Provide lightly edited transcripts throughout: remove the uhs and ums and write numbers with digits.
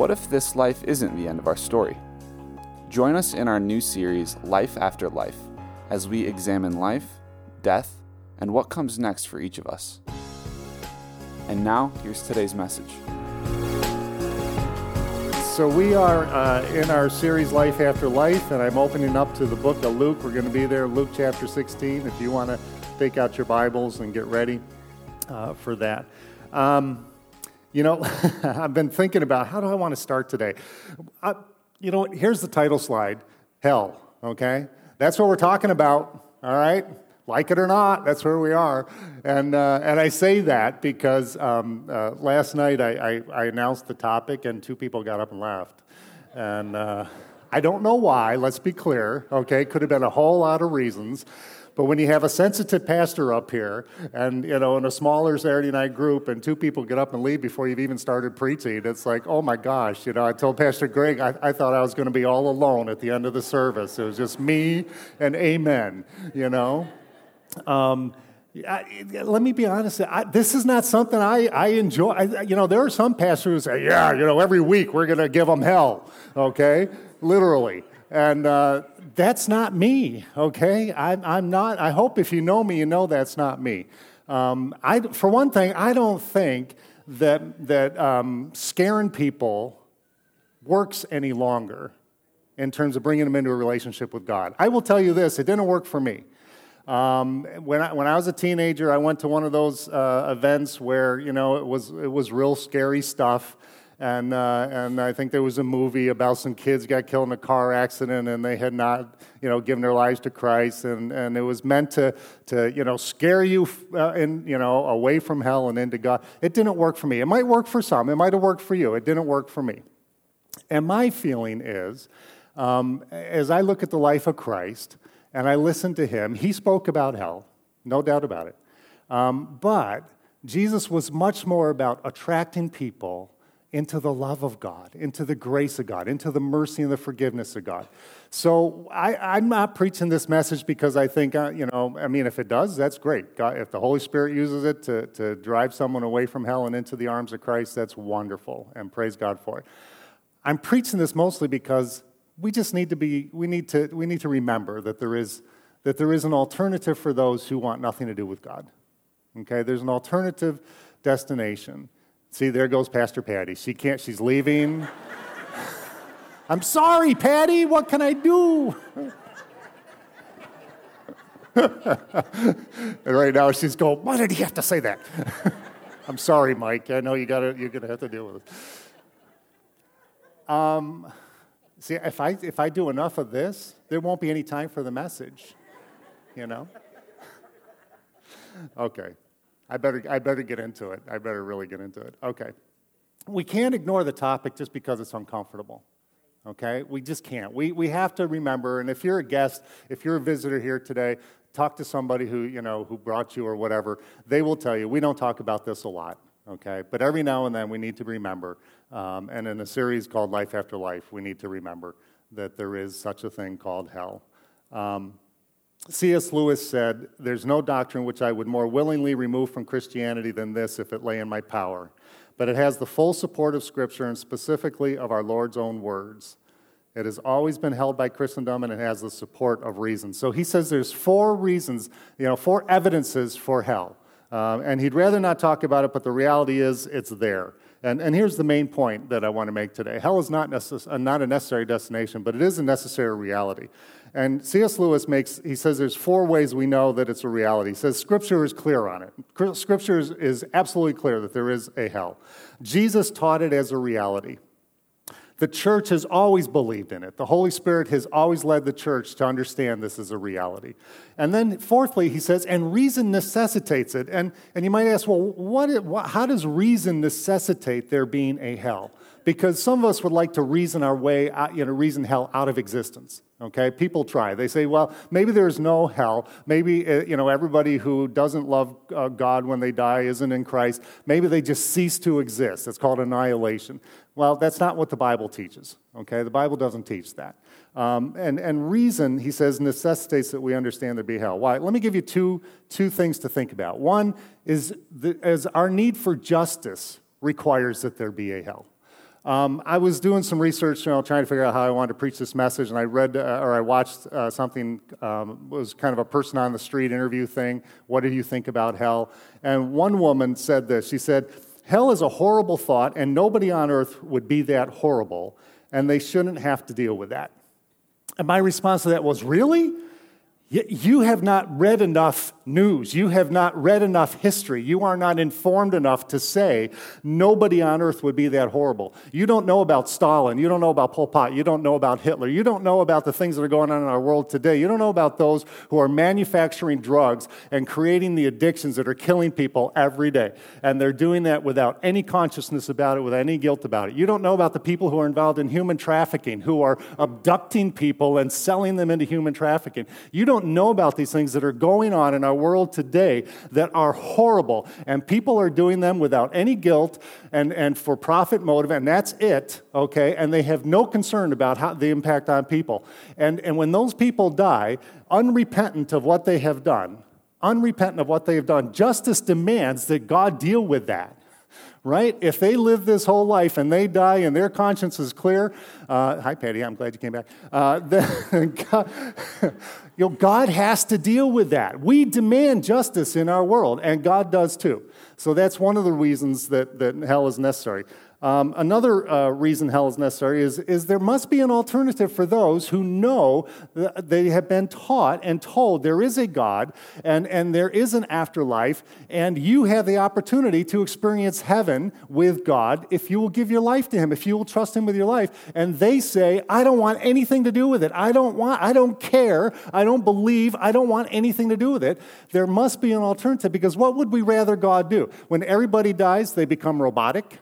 What if this life isn't the end of our story? Join us in our new series, Life After Life, as we examine life, death, and what comes next for each of us. And now, here's today's message. So we are in our series, Life After Life, and I'm opening up to the book of Luke. We're going to be there, Luke chapter 16, if you want to take out your Bibles and get ready for that. I've been thinking about how do I want to start today. Here's the title slide, Hell, okay? That's what we're talking about, all right? Like it or not, that's where we are. And I say that because last night I announced the topic and two people got up and left. And I don't know why, let's be clear, okay? Could have been a whole lot of reasons. But when you have a sensitive pastor up here and, in a smaller Saturday night group and two people get up and leave before you've even started preaching, it's like, oh my gosh, I told Pastor Greg I thought I was going to be all alone at the end of the service. It was just me and amen, let me be honest. This is not something I enjoy. There are some pastors who say, every week we're going to give them hell, okay? Literally. And that's not me, okay? I'm not. I hope if you know me, you know that's not me. For one thing, I don't think that scaring people works any longer in terms of bringing them into a relationship with God. I will tell you this, it didn't work for me. When I was a teenager, I went to one of those events where it was real scary stuff, and I think there was a movie about some kids got killed in a car accident, and they had not given their lives to Christ, and it was meant to scare you away from hell and into God. It didn't work for me. It might work for some. It might have worked for you. It didn't work for me. And my feeling is, as I look at the life of Christ. And I listened to him. He spoke about hell, no doubt about it. But Jesus was much more about attracting people into the love of God, into the grace of God, into the mercy and the forgiveness of God. So I'm not preaching this message because I think, if it does, that's great. God, if the Holy Spirit uses it to drive someone away from hell and into the arms of Christ, that's wonderful, and praise God for it. I'm preaching this mostly because we need to remember that there is an alternative for those who want nothing to do with God. Okay, there's an alternative destination. See, there goes Pastor Patty. She's leaving. I'm sorry, Patty, what can I do? And right now she's going, why did he have to say that? I'm sorry, Mike. I know you're gonna have to deal with it. See, if I do enough of this, there won't be any time for the message, Okay, I better get into it. I better really get into it. Okay, we can't ignore the topic just because it's uncomfortable. Okay, we just can't. We have to remember. And if you're a guest, if you're a visitor here today, talk to somebody who brought you or whatever. They will tell you we don't talk about this a lot. Okay, but every now and then we need to remember, and in a series called Life After Life, we need to remember that there is such a thing called hell. C.S. Lewis said, "There's no doctrine which I would more willingly remove from Christianity than this if it lay in my power. But it has the full support of Scripture and specifically of our Lord's own words. It has always been held by Christendom and it has the support of reason." So he says there's 4 reasons, 4 evidences for hell. And he'd rather not talk about it, but the reality is it's there. And here's the main point that I want to make today. Hell is not a necessary destination, but it is a necessary reality. And C.S. Lewis says there's 4 ways we know that it's a reality. He says Scripture is clear on it. Scripture is absolutely clear that there is a hell. Jesus taught it as a reality. The church has always believed in it. The Holy Spirit has always led the church to understand this is a reality. And then fourthly, he says, and reason necessitates it. And you might ask, well, how does reason necessitate there being a hell? Because some of us would like to reason our way out, reason hell out of existence. Okay, people try. They say, well, maybe there's no hell. Maybe, everybody who doesn't love God when they die isn't in Christ. Maybe they just cease to exist. It's called annihilation. Well, that's not what the Bible teaches. Okay, the Bible doesn't teach that. And reason, he says, necessitates that we understand there be hell. Why? Let me give you two things to think about. One is our need for justice requires that there be a hell. I was doing some research, trying to figure out how I wanted to preach this message, and I read or I watched something. Was kind of a person on the street interview thing. What do you think about hell? And one woman said this. She said, "Hell is a horrible thought, and nobody on earth would be that horrible, and they shouldn't have to deal with that." And my response to that was, "Really? You have not read enough news. You have not read enough history. You are not informed enough to say nobody on earth would be that horrible. You don't know about Stalin. You don't know about Pol Pot. You don't know about Hitler. You don't know about the things that are going on in our world today. You don't know about those who are manufacturing drugs and creating the addictions that are killing people every day. And they're doing that without any consciousness about it, without any guilt about it. You don't know about the people who are involved in human trafficking, who are abducting people and selling them into human trafficking. You don't know about these things that are going on in our world today that are horrible, and people are doing them without any guilt and for profit motive, and that's it, okay? And they have no concern about the impact on people. And when those people die, unrepentant of what they have done, justice demands that God deal with that. Right? If they live this whole life and they die and their conscience is clear, hi Patty, I'm glad you came back. Then God has to deal with that. We demand justice in our world, and God does too. So that's one of the reasons that hell is necessary. Another reason hell is necessary is there must be an alternative for those who know that they have been taught and told there is a God and there is an afterlife, and you have the opportunity to experience heaven with God if you will give your life to Him, if you will trust Him with your life. And they say, I don't want anything to do with it. I don't care. I don't believe. I don't want anything to do with it. There must be an alternative, because what would we rather God do? When everybody dies, they become robotic.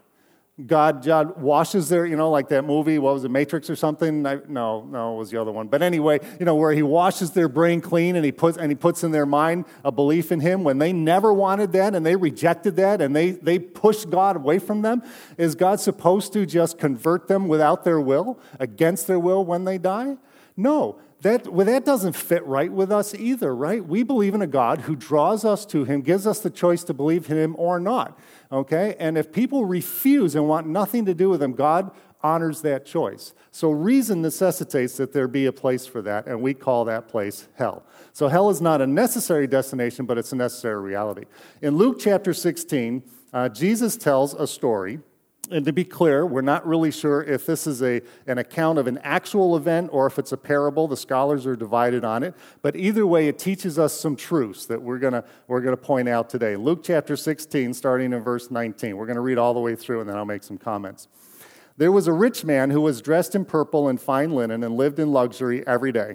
God washes their, like that movie, what was it, Matrix or something? No, it was the other one. But anyway, where He washes their brain clean and He puts in their mind a belief in Him when they never wanted that and they rejected that and they pushed God away from them. Is God supposed to just convert them without their will, against their will when they die? No. That doesn't fit right with us either, right? We believe in a God who draws us to Him, gives us the choice to believe in Him or not, okay? And if people refuse and want nothing to do with Him, God honors that choice. So reason necessitates that there be a place for that, and we call that place hell. So hell is not a necessary destination, but it's a necessary reality. In Luke chapter 16, Jesus tells a story. And to be clear, we're not really sure if this is an account of an actual event or if it's a parable. The scholars are divided on it. But either way, it teaches us some truths that we're gonna point out today. Luke chapter 16, starting in verse 19. We're going to read all the way through, and then I'll make some comments. There was a rich man who was dressed in purple and fine linen and lived in luxury every day.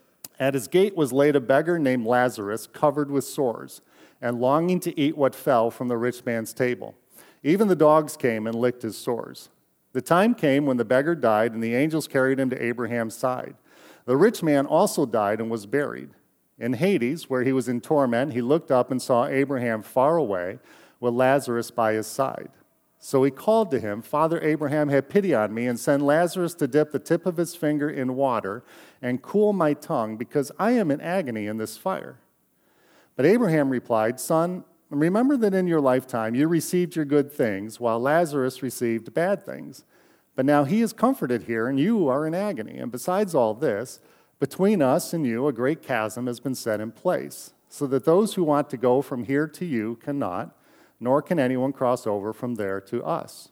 At his gate was laid a beggar named Lazarus, covered with sores, and longing to eat what fell from the rich man's table. Even the dogs came and licked his sores. The time came when the beggar died, and the angels carried him to Abraham's side. The rich man also died and was buried. In Hades, where he was in torment, he looked up and saw Abraham far away, with Lazarus by his side. So he called to him, Father Abraham, have pity on me, and send Lazarus to dip the tip of his finger in water and cool my tongue, because I am in agony in this fire. But Abraham replied, Son, remember that in your lifetime you received your good things, while Lazarus received bad things. But now he is comforted here, and you are in agony. And besides all this, between us and you a great chasm has been set in place, so that those who want to go from here to you cannot, nor can anyone cross over from there to us.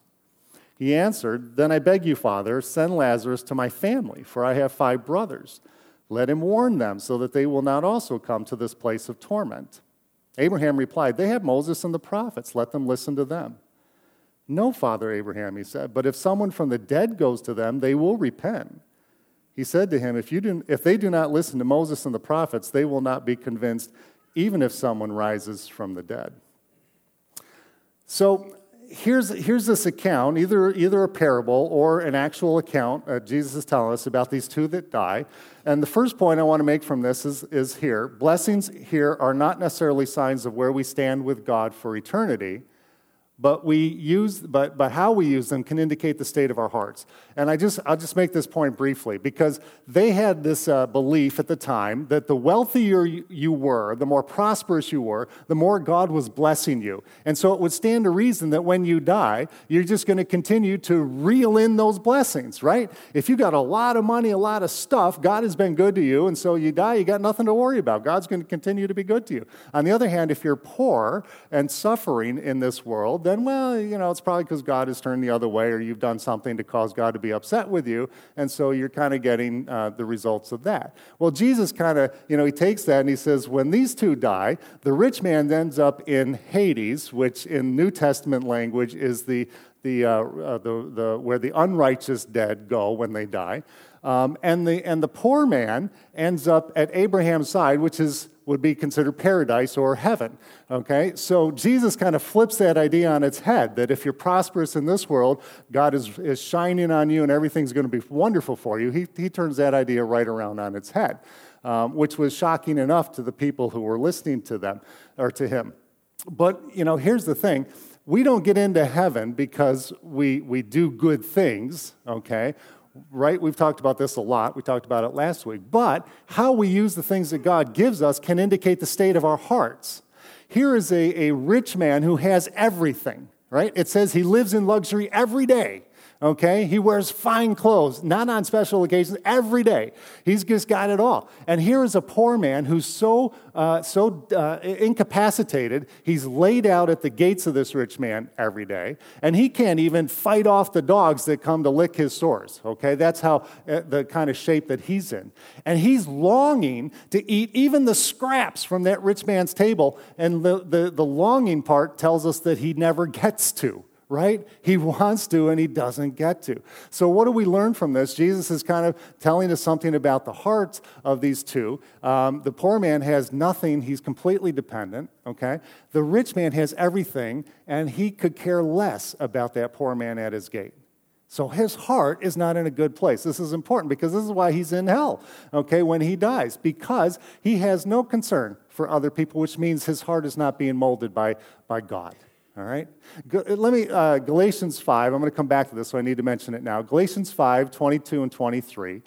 He answered, Then I beg you, Father, send Lazarus to my family, for I have 5 brothers. Let him warn them, so that they will not also come to this place of torment. Abraham replied, They have Moses and the prophets. Let them listen to them. No, Father Abraham, he said, but if someone from the dead goes to them, they will repent. He said to him, If they do not listen to Moses and the prophets, they will not be convinced, even if someone rises from the dead. So here's this account, either a parable or an actual account Jesus is telling us about these 2 that die. And the first point I want to make from this is here. Blessings here are not necessarily signs of where we stand with God for eternity, but how we use them can indicate the state of our hearts. And I'll just make this point briefly, because they had this belief at the time that the wealthier you were, the more prosperous you were, the more God was blessing you. And so it would stand to reason that when you die, you're just going to continue to reel in those blessings, right? If you got a lot of money, a lot of stuff, God has been good to you, and so you die, you got nothing to worry about. God's going to continue to be good to you. On the other hand, if you're poor and suffering in this world, then, well, it's probably because God has turned the other way, or you've done something to cause God to be upset with you, and so you're kind of getting the results of that. Well, Jesus kind of, he takes that and he says, when these two die, the rich man ends up in Hades, which in New Testament language is where the unrighteous dead go when they die, and the poor man ends up at Abraham's side, which would be considered paradise or heaven, okay? So Jesus kind of flips that idea on its head, that if you're prosperous in this world, God is shining on you and everything's going to be wonderful for you. He turns that idea right around on its head, which was shocking enough to the people who were listening to them, or to him. But, here's the thing. We don't get into heaven because we do good things, okay? Right? We've talked about this a lot. We talked about it last week. But how we use the things that God gives us can indicate the state of our hearts. Here is a rich man who has everything, right? It says he lives in luxury every day. Okay, he wears fine clothes, not on special occasions, every day. He's just got it all. And here is a poor man who's so incapacitated, he's laid out at the gates of this rich man every day, and he can't even fight off the dogs that come to lick his sores. Okay, that's how the kind of shape that he's in. And he's longing to eat even the scraps from that rich man's table, and the longing part tells us that he never gets to. Right? He wants to and he doesn't get to. So what do we learn from this? Jesus is kind of telling us something about the hearts of these two. The poor man has nothing. He's completely dependent. Okay? The rich man has everything, and he could care less about that poor man at his gate. So his heart is not in a good place. This is important because this is why he's in hell, okay, when he dies, because he has no concern for other people, which means his heart is not being molded by God. All right? Galatians 5, I'm going to come back to this, so I need to mention it now. Galatians 5, 22 and 23,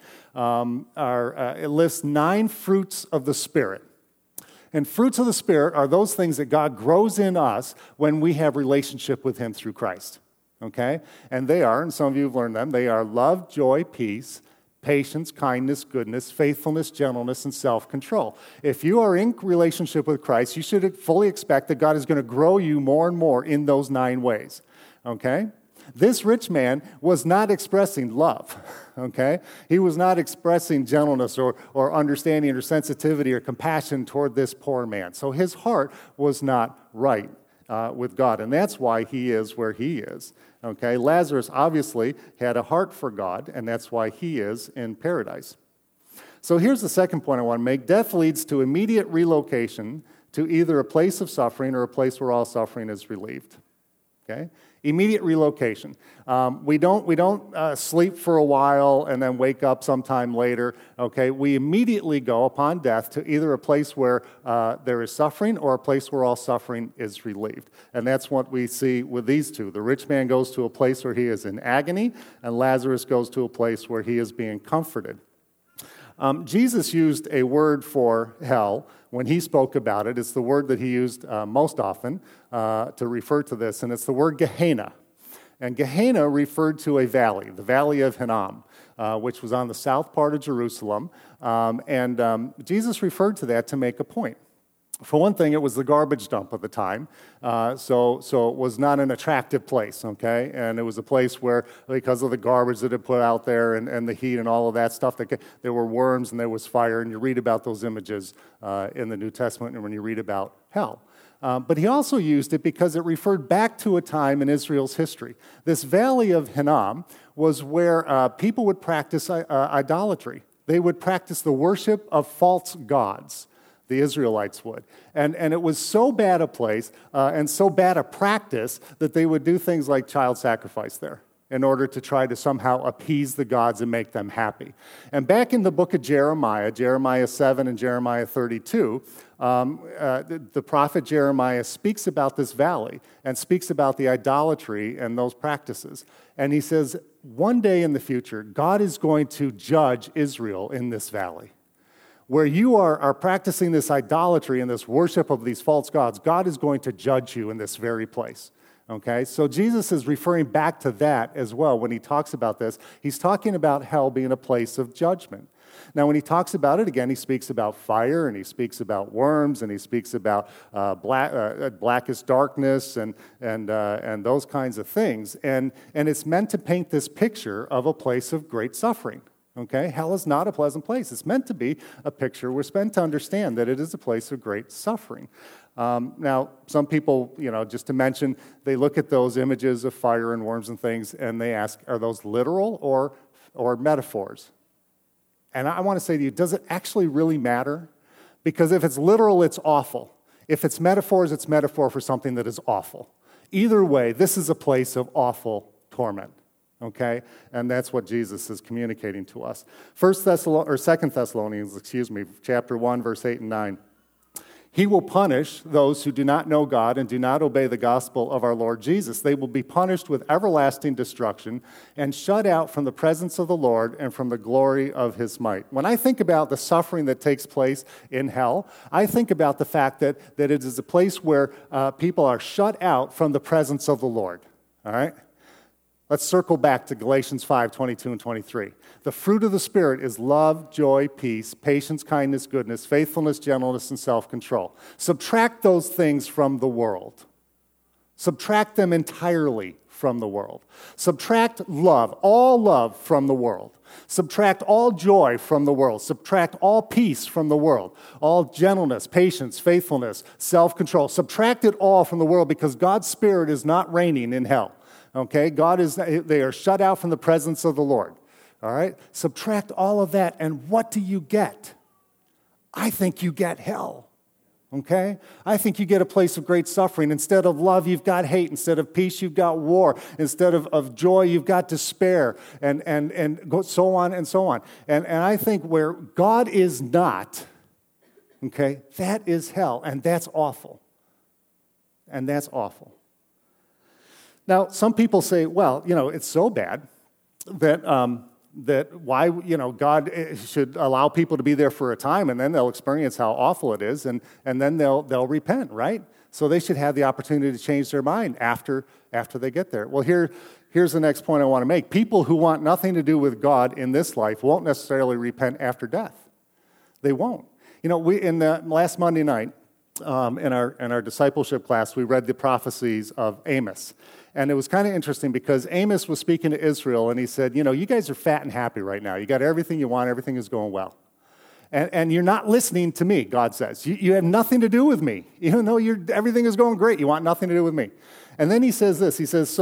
it lists 9 fruits of the Spirit. And fruits of the Spirit are those things that God grows in us when we have relationship with him through Christ. Okay? And they are, and some of you have learned them, they are love, joy, peace, patience, kindness, goodness, faithfulness, gentleness, and self-control. If you are in relationship with Christ, you should fully expect that God is going to grow you more and more in those 9 ways, okay? This rich man was not expressing love, okay? He was not expressing gentleness or understanding or sensitivity or compassion toward this poor man. So his heart was not right with God, and that's why he is where he is. Okay, Lazarus obviously had a heart for God, and that's why he is in paradise. So here's the second point I want to make. Death leads to immediate relocation to either a place of suffering or a place where all suffering is relieved. Okay? Immediate relocation. We don't sleep for a while and then wake up sometime later. Okay, we immediately go upon death to either a place where there is suffering or a place where all suffering is relieved. And that's what we see with these two. The rich man goes to a place where he is in agony, and Lazarus goes to a place where he is being comforted. Jesus used a word for hell when he spoke about it. It's the word that he used most often to refer to this, and it's the word Gehenna. And Gehenna referred to a valley, the Valley of Hinnom, which was on the south part of Jerusalem. Jesus referred to that to make a point. For one thing, it was the garbage dump of the time, so it was not an attractive place, okay? And it was a place where, because of the garbage that it put out there and the heat and all of that stuff, there were worms and there was fire, and you read about those images in the New Testament and when you read about hell. But he also used it because it referred back to a time in Israel's history. This Valley of Hinnom was where people would practice idolatry. They would practice the worship of false gods. The Israelites would. And it was so bad a place and so bad a practice that they would do things like child sacrifice there. in order to try to somehow appease the gods and make them happy. And back in the book of Jeremiah, Jeremiah 7 and Jeremiah 32, the prophet Jeremiah speaks about this valley and speaks about the idolatry and those practices. And he says, one day in the future, God is going to judge Israel in this valley. Where you are practicing this idolatry and this worship of these false gods, God is going to judge you in this very place. Okay, so Jesus is referring back to that as well when he talks about this. He's talking about hell being a place of judgment. Now, when he talks about it again, he speaks about fire, and he speaks about worms, and he speaks about blackest darkness, and those kinds of things. And it's meant to paint this picture of a place of great suffering. Okay, hell is not a pleasant place. It's meant to be a picture. We're meant to understand that it is a place of great suffering. Now, some people, just to mention, they look at those images of fire and worms and things, and they ask, are those literal or metaphors? And I want to say to you, does it actually really matter? Because if it's literal, it's awful. If it's metaphors, it's metaphor for something that is awful. Either way, this is a place of awful torment. Okay, and that's what Jesus is communicating to us. 2 Thessalonians, chapter 1, verse 8 and 9. He will punish those who do not know God and do not obey the gospel of our Lord Jesus. They will be punished with everlasting destruction and shut out from the presence of the Lord and from the glory of his might. When I think about the suffering that takes place in hell, I think about the fact that it is a place where people are shut out from the presence of the Lord. All right? Let's circle back to Galatians 5, 22 and 23. The fruit of the Spirit is love, joy, peace, patience, kindness, goodness, faithfulness, gentleness, and self-control. Subtract those things from the world. Subtract them entirely from the world. Subtract all love from the world. Subtract all joy from the world. Subtract all peace from the world. All gentleness, patience, faithfulness, self-control. Subtract it all from the world because God's Spirit is not reigning in hell. Okay, they are shut out from the presence of the Lord. All right, subtract all of that, and what do you get? I think you get hell. Okay, I think you get a place of great suffering. Instead of love, you've got hate. Instead of peace, you've got war. Instead of joy, you've got despair, and so on and so on. And I think where God is not, okay, that is hell, and that's awful. And that's awful. Now, some people say, well, it's so bad that why, God should allow people to be there for a time, and then they'll experience how awful it is, and then they'll repent, right? So they should have the opportunity to change their mind after they get there. Well, here's the next point I want to make. People who want nothing to do with God in this life won't necessarily repent after death. They won't. We in the last Monday night, in our discipleship class, we read the prophecies of Amos. And it was kind of interesting because Amos was speaking to Israel, and he said, you guys are fat and happy right now. You got everything you want. Everything is going well. And you're not listening to me, God says. You have nothing to do with me. Even though everything is going great, you want nothing to do with me. And then he says this. He says,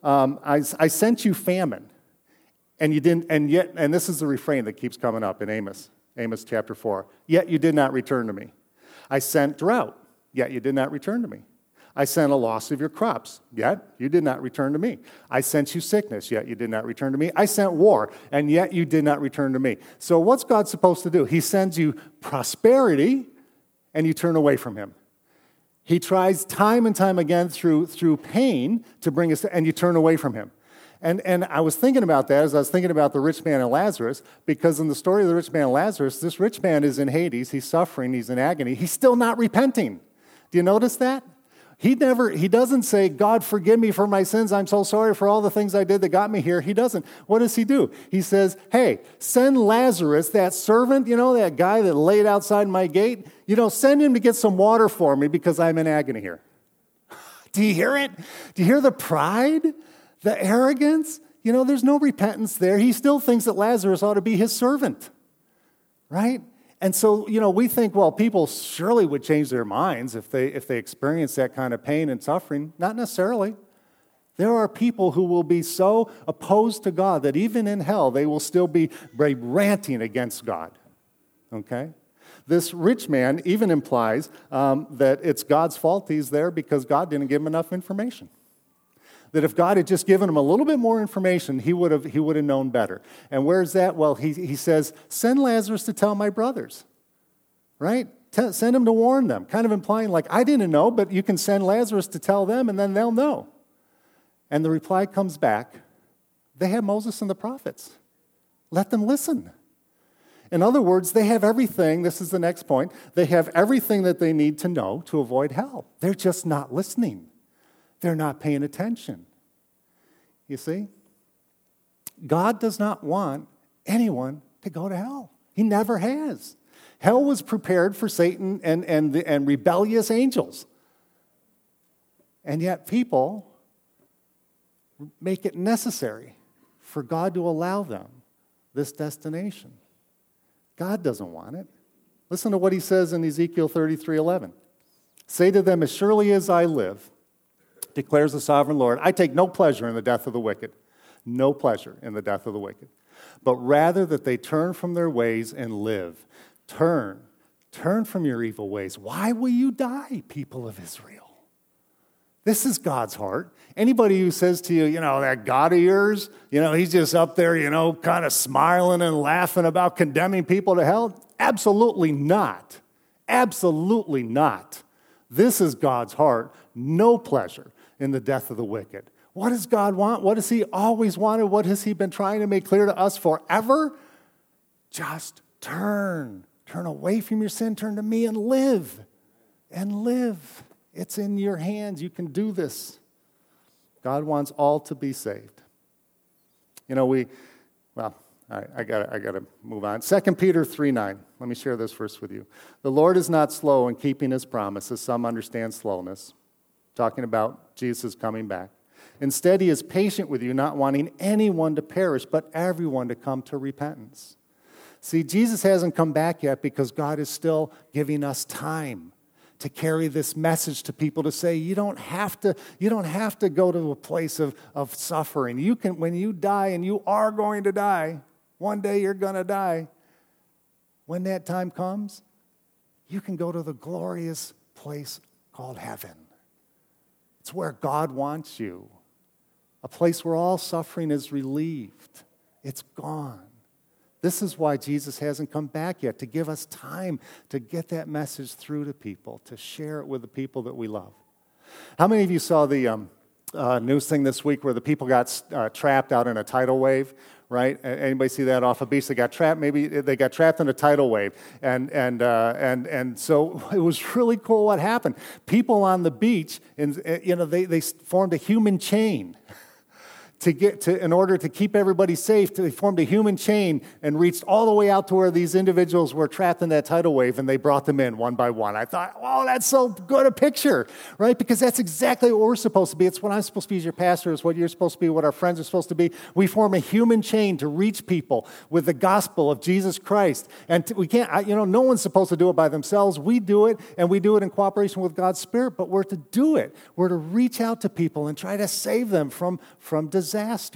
I sent you famine, and you didn't, and this is the refrain that keeps coming up in Amos chapter 4. Yet you did not return to me. I sent drought, yet you did not return to me. I sent a loss of your crops, yet you did not return to me. I sent you sickness, yet you did not return to me. I sent war, and yet you did not return to me. So what's God supposed to do? He sends you prosperity, and you turn away from him. He tries time and time again through pain to bring us, and you turn away from him. And I was thinking about that as I was thinking about the rich man and Lazarus, because in the story of the rich man and Lazarus, this rich man is in Hades, he's suffering, he's in agony, he's still not repenting. Do you notice that? He doesn't say, God, forgive me for my sins. I'm so sorry for all the things I did that got me here. He doesn't. What does he do? He says, hey, send Lazarus, that servant, that guy that laid outside my gate, send him to get some water for me because I'm in agony here. Do you hear it? Do you hear the pride, the arrogance? There's no repentance there. He still thinks that Lazarus ought to be his servant, right? And so, we think, well, people surely would change their minds if they experience that kind of pain and suffering. Not necessarily. There are people who will be so opposed to God that even in hell, they will still be ranting against God. Okay? This rich man even implies that it's God's fault he's there because God didn't give him enough information. That if God had just given him a little bit more information, he would have known better. And where's that? Well, he says, send Lazarus to tell my brothers, right? Send him to warn them, kind of implying like, I didn't know, but you can send Lazarus to tell them, and then they'll know. And the reply comes back, they have Moses and the prophets. Let them listen. In other words, they have everything, this is the next point, they have everything that they need to know to avoid hell. They're just not listening. They're not paying attention. You see? God does not want anyone to go to hell. He never has. Hell was prepared for Satan and rebellious angels. And yet people make it necessary for God to allow them this destination. God doesn't want it. Listen to what he says in Ezekiel 33:11. Say to them, as surely as I live, declares the sovereign Lord, I take no pleasure in the death of the wicked. No pleasure in the death of the wicked. But rather that they turn from their ways and live. Turn from your evil ways. Why will you die, people of Israel? This is God's heart. Anybody who says to you, that God of yours, he's just up there, kind of smiling and laughing about condemning people to hell. Absolutely not. Absolutely not. This is God's heart. No pleasure in the death of the wicked. What does God want? What has he always wanted? What has he been trying to make clear to us forever? Just turn. Turn away from your sin. Turn to me and live. And live. It's in your hands. You can do this. God wants all to be saved. I got to move on. 2 Peter 3:9. Let me share this verse with you. The Lord is not slow in keeping his promises. Some understand slowness. Talking about Jesus coming back. Instead, he is patient with you, not wanting anyone to perish, but everyone to come to repentance. See, Jesus hasn't come back yet because God is still giving us time to carry this message to people, to say you don't have to go to a place of suffering. You can, when you die, and you are going to die, one day you're going to die. When that time comes, you can go to the glorious place called heaven. It's where God wants you. A place where all suffering is relieved. It's gone. This is why Jesus hasn't come back yet, to give us time to get that message through to people, to share it with the people that we love. How many of you saw the news thing this week where the people got trapped out in a tidal wave, right? Anybody see that off a beach? They got trapped. Maybe they got trapped in a tidal wave, and so it was really cool what happened. People on the beach, they formed a human chain. In order to keep everybody safe, they formed a human chain and reached all the way out to where these individuals were trapped in that tidal wave, and they brought them in one by one. I thought, oh, that's so good a picture, right? Because that's exactly what we're supposed to be. It's what I'm supposed to be as your pastor. It's what you're supposed to be, what our friends are supposed to be. We form a human chain to reach people with the gospel of Jesus Christ. And we can't, no one's supposed to do it by themselves. We do it, and we do it in cooperation with God's Spirit, but we're to do it. We're to reach out to people and try to save them from disaster.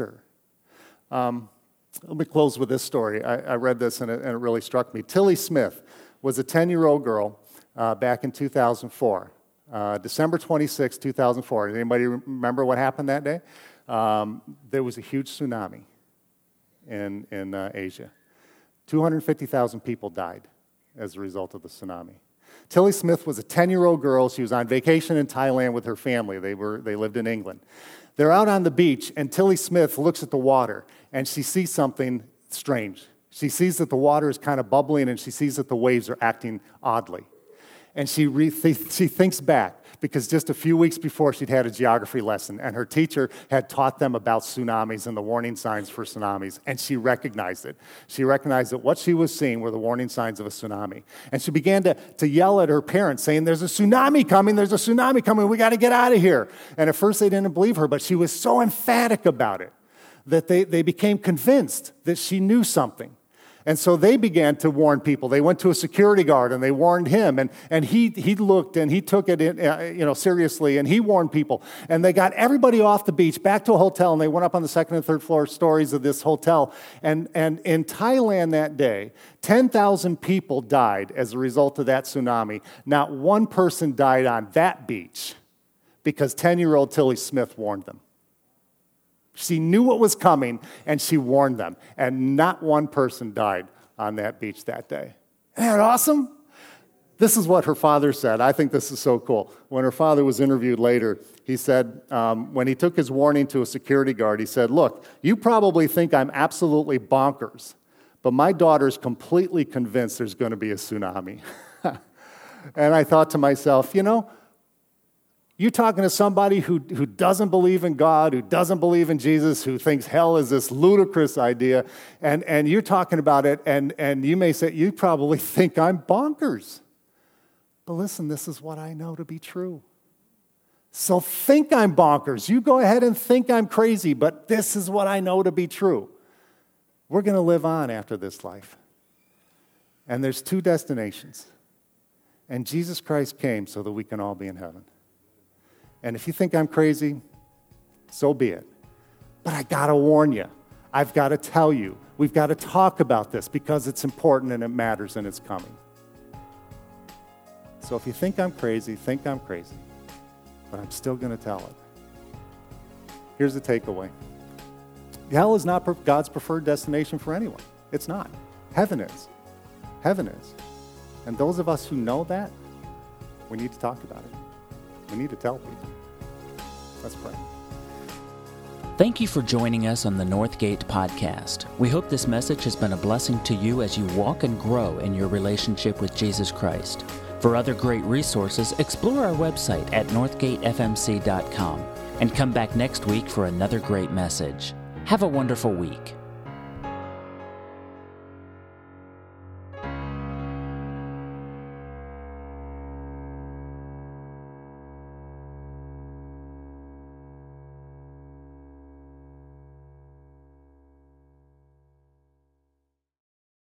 Let me close with this story. I read this and it really struck me. Tilly Smith was a 10-year-old girl back in 2004. December 26, 2004. Does anybody remember what happened that day? There was a huge tsunami in Asia. 250,000 people died as a result of the tsunami. Tilly Smith was a 10-year-old girl. She was on vacation in Thailand with her family. They lived in England. They're out on the beach, and Tilly Smith looks at the water, and she sees something strange. She sees that the water is kind of bubbling, and she sees that the waves are acting oddly. And she thinks back, because just a few weeks before she'd had a geography lesson, and her teacher had taught them about tsunamis and the warning signs for tsunamis, and she recognized it. She recognized that what she was seeing were the warning signs of a tsunami. And she began to yell at her parents, saying, there's a tsunami coming, we got to get out of here. And at first they didn't believe her, but she was so emphatic about it that they became convinced that she knew something. And so they began to warn people. They went to a security guard and they warned him. And he looked and he took it seriously, and he warned people. And they got everybody off the beach back to a hotel, and they went up on the second and third floor stories of this hotel. And in Thailand that day, 10,000 people died as a result of that tsunami. Not one person died on that beach because 10-year-old Tilly Smith warned them. She knew what was coming, and she warned them. And not one person died on that beach that day. Isn't that awesome? This is what her father said. I think this is so cool. When her father was interviewed later, he said, when he took his warning to a security guard, he said, look, you probably think I'm absolutely bonkers, but my daughter's completely convinced there's going to be a tsunami. And I thought to myself, you're talking to somebody who doesn't believe in God, who doesn't believe in Jesus, who thinks hell is this ludicrous idea, and you're talking about it, and you may say, you probably think I'm bonkers. But listen, this is what I know to be true. So think I'm bonkers. You go ahead and think I'm crazy, but this is what I know to be true. We're going to live on after this life. And there's 2 destinations. And Jesus Christ came so that we can all be in heaven. And if you think I'm crazy, so be it. But I got to warn you. I've got to tell you. We've got to talk about this because it's important and it matters and it's coming. So if you think I'm crazy, think I'm crazy. But I'm still going to tell it. Here's the takeaway. Hell is not God's preferred destination for anyone. It's not. Heaven is. Heaven is. And those of us who know that, we need to talk about it. We need to tell people. Let's pray. Thank you for joining us on the Northgate Podcast. We hope this message has been a blessing to you as you walk and grow in your relationship with Jesus Christ. For other great resources, explore our website at northgatefmc.com and come back next week for another great message. Have a wonderful week.